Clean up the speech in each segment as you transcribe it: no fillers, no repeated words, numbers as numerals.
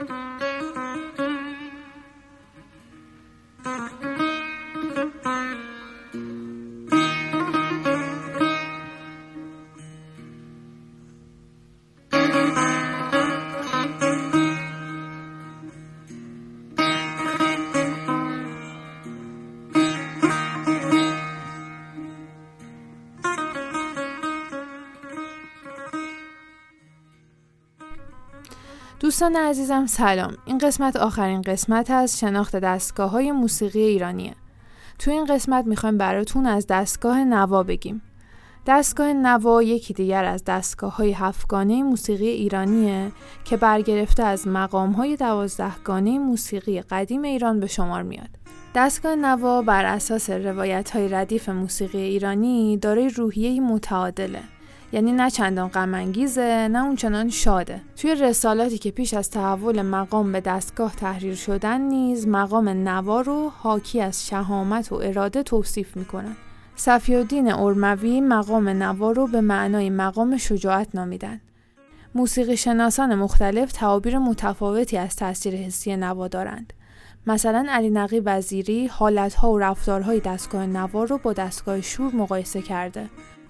دوستان عزیزم سلام. این قسمت آخرین قسمت از شناخت دستگاه‌های موسیقی ایرانیه. تو این قسمت میخوایم براتون از دستگاه نوا بگیم. دستگاه نوا یکی دیگر از دستگاه‌های 7گانه موسیقی ایرانیه که برگرفته از مقام‌های 12گانه موسیقی قدیم ایران به شمار میاد. دستگاه نوا بر اساس روایت‌های ردیف موسیقی ایرانی دارای روحیه‌ای متعادله. یعنی نه چندان غم انگیزه نه اونچنان شاده. توی رسالاتی که پیش از تحول مقام به دستگاه تحریر شدن نیز مقام نوا رو حاکی از شهامت و اراده توصیف میکنن. صفی‌الدین ارموی مقام نوا رو به معنای مقام شجاعت نامیدن. موسیقی شناسان مختلف تعابیر متفاوتی از تاثیر حسی نوا دارند. مثلا علی نقی وزیری حالت‌ها و رفتارهای دستگاه نوا رو با دستگاه شور مقایسه کرده.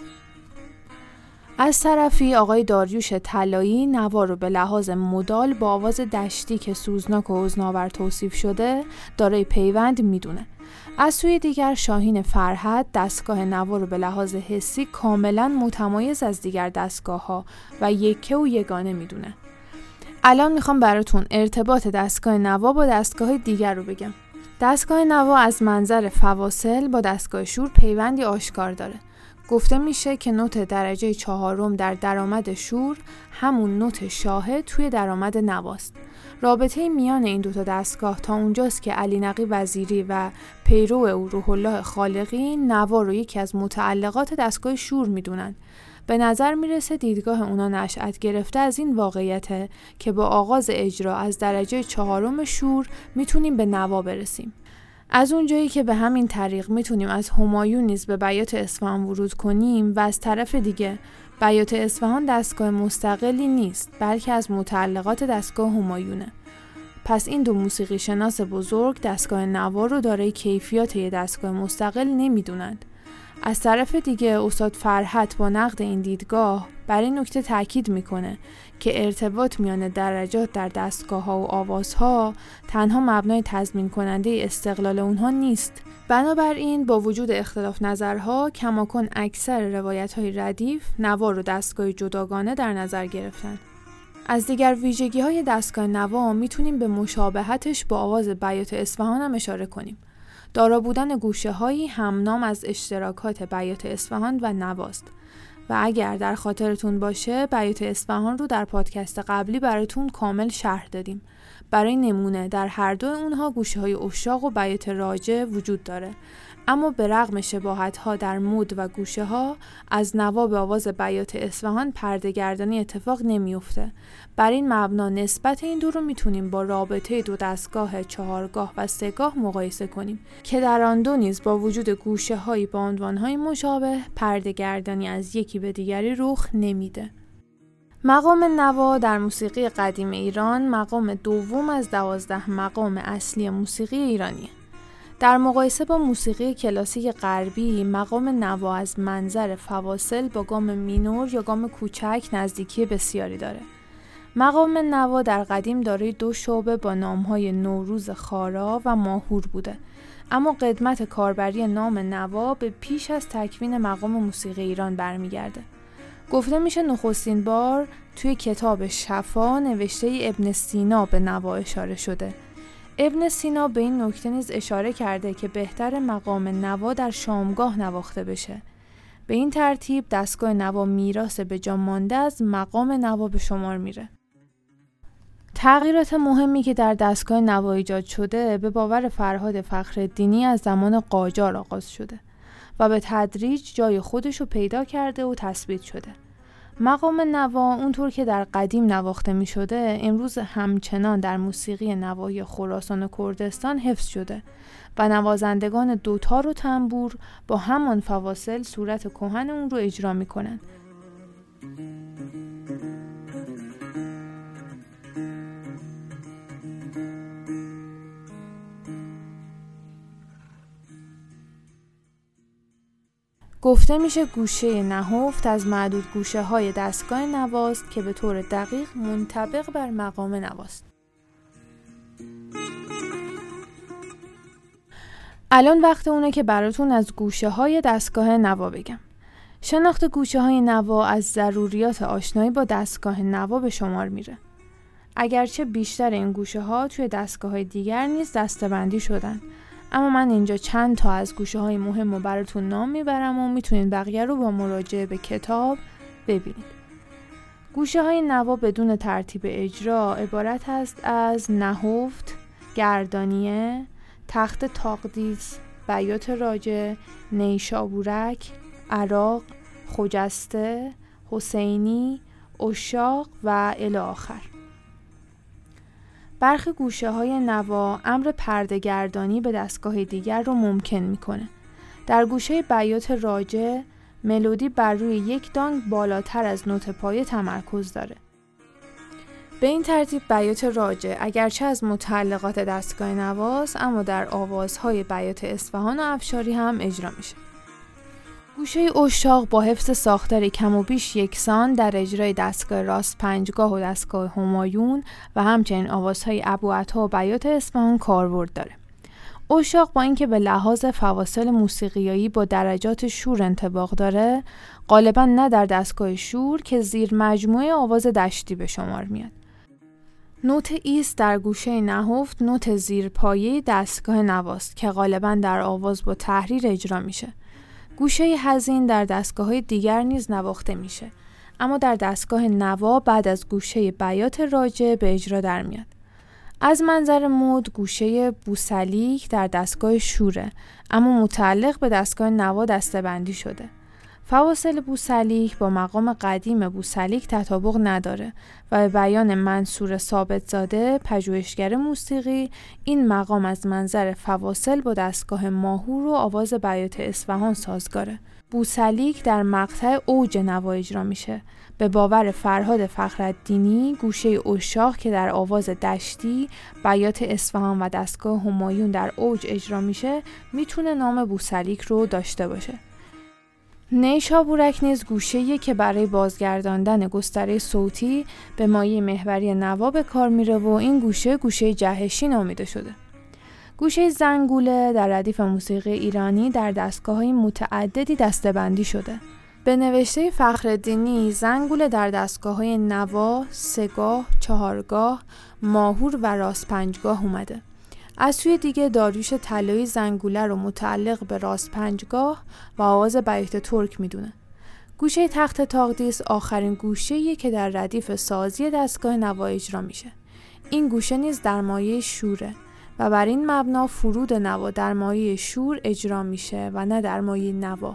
از طرفی آقای داریوش طلایی نوا رو به لحاظ مدال با آواز دشتی که سوزناک و حزن‌آور توصیف شده دارای پیوند میدونه. از سوی دیگر شاهین فرهد دستگاه نوا رو به لحاظ حسی کاملا متمایز از دیگر دستگاه‌ها و یکه و یگانه میدونه. الان میخوام براتون ارتباط دستگاه نوا با دستگاه دیگر رو بگم. دستگاه نوا از منظر فواصل با دستگاه شور پیوندی آشکار داره. گفته میشه که نوت درجه 4 در درآمد شور همون نوت شاهد توی درآمد نواست. رابطه میان این دوتا دستگاه تا اونجاست که علی نقی وزیری و پیرو او روح الله خالقی نوا رو یکی از متعلقات دستگاه شور میدونن. به نظر میرسه دیدگاه اونا نشأت گرفته از این واقعیته که با آغاز اجرا از درجه 4 شور میتونیم به نوا برسیم. از اونجایی که به همین طریق میتونیم از همایون نیز به بیات اصفهان ورود کنیم و از طرف دیگه بیات اصفهان دستگاه مستقلی نیست بلکه از متعلقات دستگاه همایونه. پس این دو موسیقی شناس بزرگ دستگاه نوا رو دارای کیفیات یه دستگاه مستقل نمیدونند. از طرف دیگه استاد فرهد با نقد این دیدگاه بر این نکته تاکید میکنه که ارتباط میان درجات در دستگاه‌ها و آوازها تنها مبنای تضمین کننده استقلال اونها نیست. بنابراین با وجود اختلاف نظرها کماکن اکثر روایت‌های ردیف نوا رو دستگاه جداگانه در نظر گرفتن. از دیگر ویژگی‌های دستگاه نوا میتونیم به مشابهتش با آواز بیات اصفهان هم اشاره کنیم. دارا بودن گوشه‌هایی همنام از اشتراکات بیات اصفهان و نواست. و اگر در خاطرتون باشه بیات اصفهان رو در پادکست قبلی براتون کامل شرح دادیم. برای نمونه در هر دو اونها گوشه‌های اشاق و بیات راجع وجود داره. اما به رغم شباهت‌ها در مود و گوشه‌ها از نوا به آواز بیات اصفهان پرده‌گردانی اتفاق نمی‌افته. بر این مبنا نسبت این دو رو میتونیم با رابطه دو دستگاه 4گاه و 3گاه مقایسه کنیم که در آن دو نیز با وجود گوشه‌هایی با عنوان‌های مشابه پرده‌گردانی از یکی به دیگری رخ نمیده. مقام نوا در موسیقی قدیم ایران مقام دوم از 12 مقام اصلی موسیقی ایرانیه. در مقایسه با موسیقی کلاسیک غربی مقام نوا از منظر فواصل با گام مینور یا گام کوچک نزدیکی بسیاری داره. مقام نوا در قدیم دارای 2 شعبه با نامهای نوروز خارا و ماهور بوده، اما قدمت کاربری نام نوا به پیش از تکوین مقام موسیقی ایران برمیگرده. گفته میشه نخستین بار توی کتاب شفا نوشته ابن سینا به نوا اشاره شده. ابن سینا به این نکته نیز اشاره کرده که بهتر مقام نوا در شامگاه نواخته بشه. به این ترتیب دستگاه نوا میراث به جا مانده از مقام نوا به شمار میره. تغییرات مهمی که در دستگاه نوا ایجاد شده به باور فرهاد فخرالدینی از زمان قاجار آغاز شده و به تدریج جای خودشو پیدا کرده و تثبیت شده. مقام نوا اونطور که در قدیم نواخته می شده امروز همچنان در موسیقی نوایی خراسان و کردستان حفظ شده و نوازندگان دوتار و تنبور با همان فواصل صورت کهن اون رو اجرا می کنن. گفته میشه گوشه نهفت از معدود گوشه های دستگاه نواست که به طور دقیق منطبق بر مقام نواست. الان وقت اونه که براتون از گوشه های دستگاه نوا بگم. شناخت گوشه های نوا از ضروریات آشنایی با دستگاه نوا به شمار میره. اگرچه بیشتر این گوشه ها توی دستگاه های دیگر نیز دسته‌بندی شدن، اما من اینجا چند تا از گوشه های مهم رو براتون نام میبرم و میتونید بقیه رو با مراجعه به کتاب ببینید. گوشه های نوا بدون ترتیب اجرا عبارت است از نهفت، گردانیه، تخت تاقدیس، بیات راجع، نیشابورک، عراق، خجسته، حسینی، اشاق و الی آخر. برخی گوشه های نوا امر پرده گردانی به دستگاه دیگر رو ممکن میکنه. در گوشه بیات راجع ملودی بر روی یک دانگ بالاتر از نوت پایه تمرکز داره. به این ترتیب بیات راجع اگرچه از متعلقات دستگاه نواست، اما در آوازهای بیات اصفهان و افشاری هم اجرا میشه. گوشه اشاق با حفظ ساختاری کم و بیش یکسان در اجرای دستگاه راست پنجگاه و دستگاه همایون و همچنین آوازهای ابوعطا و بیات اصفهان کاربرد داره. اشاق با اینکه به لحاظ فواصل موسیقیایی با درجات شور انطباق داره، غالباً نه در دستگاه شور که زیر مجموعه آواز دشتی به شمار میاد. نوت ایست در گوشه نهفت نوت زیر پایه دستگاه نواست که غالباً در آواز با تحریر اجرا میشه. گوشه حزین در دستگاه‌های دیگر نیز نواخته میشه، اما در دستگاه نوا بعد از گوشه بیات راجع به اجرا در میاد. از منظر مد گوشه بوسلیک در دستگاه شوره، اما متعلق به دستگاه نوا دسته‌بندی شده. فواصل بوسلیک با مقام قدیم بوسلیک تطابق نداره و به بیان منصور ثابتزاده پژوهشگر موسیقی این مقام از منظر فواصل با دستگاه ماهور و آواز بیات اصفهان سازگاره. بوسلیک در مقطع اوج نوا اجرا میشه. به باور فرهاد فخرالدینی گوشه اشاق که در آواز دشتی، بیات اصفهان و دستگاه همایون در اوج اجرا میشه میتونه نام بوسلیک رو داشته باشه. نیشابورک نیز گوشه‌ایه که برای بازگرداندن گستره صوتی به مایه محوری نوا به کار میره و این گوشه جهشی نامیده شده. گوشه زنگوله در ردیف موسیقی ایرانی در دستگاه‌های متعددی دسته‌بندی شده. به نوشته فخرالدینی زنگوله در دستگاه‌های نوا، سه‌گاه، چهارگاه، ماهور و راست پنجگاه اومده. از سوی دیگه داریوش طلایی زنگوله رو متعلق به راست پنجگاه و آواز بیات ترک میدونه. گوشه تخت تاقدیس آخرین گوشه‌ایه که در ردیف سازی دستگاه نوا اجرا میشه. این گوشه نیز در مایه شوره و بر این مبنا فرود نوا در مایه شور اجرا میشه و نه در مایه نوا.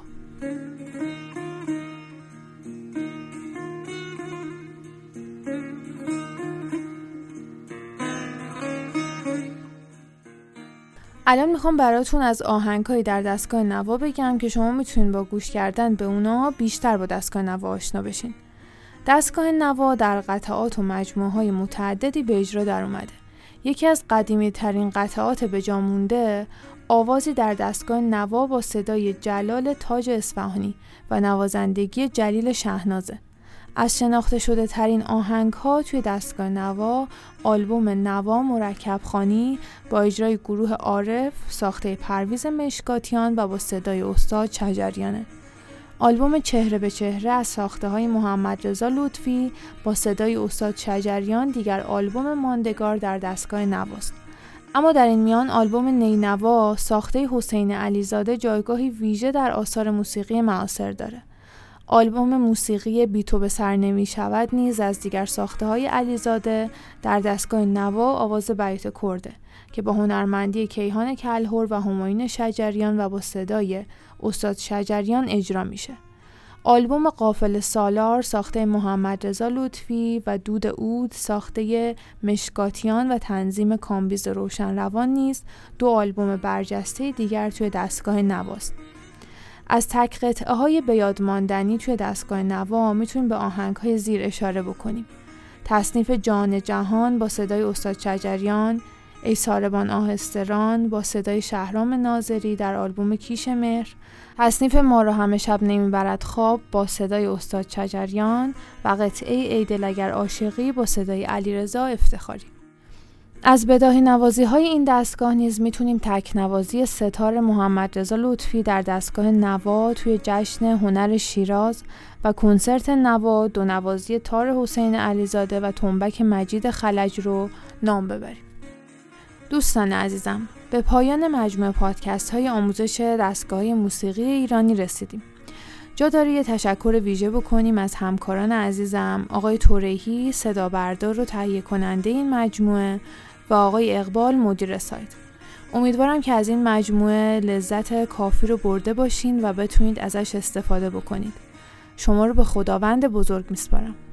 الان میخوام براتون از آهنگ‌هایی در دستگاه نوا بگم که شما میتونید با گوش کردن به اونها بیشتر با دستگاه نوا آشنا بشین. دستگاه نوا در قطعات و مجموعه‌های متعددی به اجرا در اومده. یکی از قدیمی‌ترین قطعات به جا مونده آوازی در دستگاه نوا با صدای جلال تاج اصفهانی و نوازندگی جلیل شهنازه. از شناخته شده ترین آهنگ ها توی دستگاه نوا آلبوم نوا مرکب خوانی با اجرای گروه عارف ساخته پرویز مشکاتیان و با صدای استاد شجریانه. آلبوم چهره به چهره از ساخته های محمد رضا لطفی با صدای استاد شجریان دیگر آلبوم ماندگار در دستگاه نواست. اما در این میان آلبوم نینوا ساخته حسین علیزاده جایگاهی ویژه در آثار موسیقی معاصر داره. آلبوم موسیقی بی تو به سر نمی شود نیز از دیگر ساخته های علیزاده در دستگاه نوا آواز بیات کرده که با هنرمندی کیهان کلهر و همایون شجریان و با صدای استاد شجریان اجرا میشه. آلبوم قافله سالار ساخته محمد رضا لطفی و دود عود ساخته مشکاتیان و تنظیم کامبیز روشن روان نیز دو آلبوم برجسته دیگر توی دستگاه نواست. از تک قطعه های به یاد ماندنی توی دستگاه نوا میتونیم به آهنگ های زیر اشاره بکنیم. تصنیف جان جهان با صدای استاد شجریان، ای ساربان آهستران با صدای شهرام ناظری در آلبوم کیش مهر، تصنیف ما را همه شب نمیبرد خواب با صدای استاد چجریان و قطعه ای دل اگر عاشقی با صدای علیرضا افتخاری. از بداهی نوازی های این دستگاه نیز میتونیم تک نوازی ستار محمد رضا لطفی در دستگاه نوا توی جشن هنر شیراز و کنسرت نوا دو نوازی تار حسین علیزاده و تنبک مجید خلج رو نام ببریم. دوستان عزیزم، به پایان مجموعه پادکست های آموزش دستگاه موسیقی ایرانی رسیدیم. جا داره یه تشکر ویژه بکنیم از همکاران عزیزم آقای تورهی صدا بردار و تهیه کننده این مجموعه و آقای اقبال مدیر سایت. امیدوارم که از این مجموعه لذت کافی رو برده باشین و بتونید ازش استفاده بکنید. شما رو به خداوند بزرگ میسپارم.